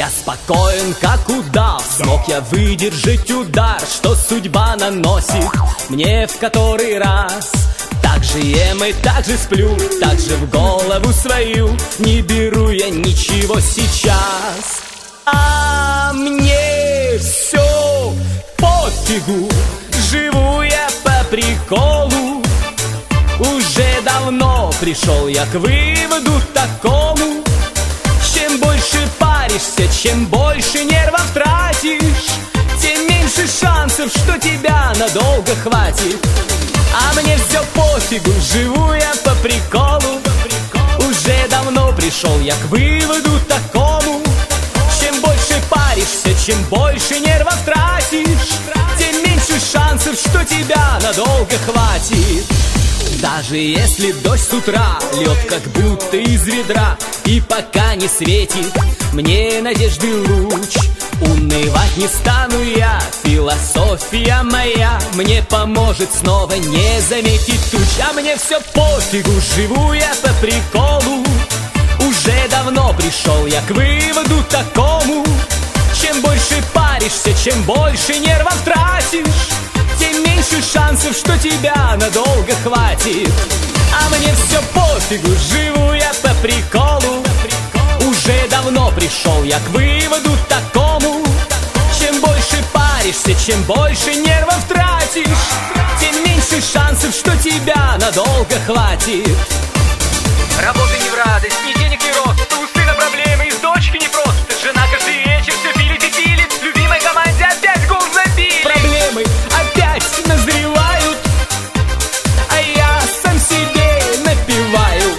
Я спокоен, как удав, смог я выдержать удар, что судьба наносит мне в который раз. Так же ем и так же сплю, так же в голову свою не беру я ничего сейчас. А мне все пофигу, живу я по приколу. Уже давно пришел я к выводу такому: чем больше паришься, чем больше нервов тратишь, тем меньше шансов, что тебя надолго хватит. А мне все пофигу, живу я по приколу. Уже давно пришел я к выводу такому: чем больше паришься, чем больше нервов тратишь, тем меньше шансов, что тебя надолго хватит. Даже если дождь с утра льет как будто из ведра, и пока не светит мне надежды луч, унывать не стану я, философия моя мне поможет снова не заметить туч. А мне все пофигу, живу я по приколу. Уже давно пришел я к выводу такому: чем больше паришься, чем больше нервов тратишь, тем меньше шансов, что тебя надолго хватит. А мне все пофигу, живу я по приколу. Уже давно пришел я к выводу такому: чем больше паришься, чем больше нервов тратишь, тем меньше шансов, что тебя надолго хватит. Работа не в радость, ни денег, ни рост, у сына проблемы, и с дочкой непросто. Жена каждый вечер все пилит и пилит, любимой команде опять гол забили. Проблемы опять назревают, а я сам себе напеваю.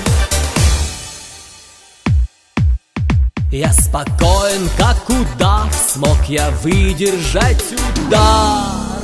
Я спокоен, как удав, смог я выдержать удар.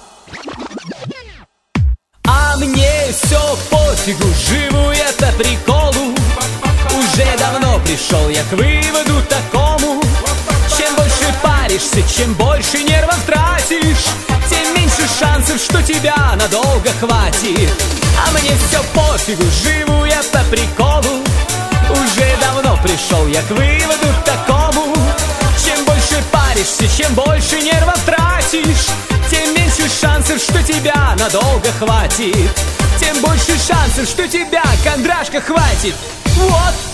А мне все пофигу, живу я по приколу. Уже давно пришел я к выводу такому: чем больше паришься, чем больше нервов тратишь, тем меньше шансов, что тебя надолго хватит. А мне все пофигу, живу я по приколу. Уже давно пришел я к выводу такому: чем больше паришься, чем больше нервов тратишь, тем меньше шансов, что тебя надолго хватит. Тем больше шансов, что тебя, кондрашка, хватит. Вот.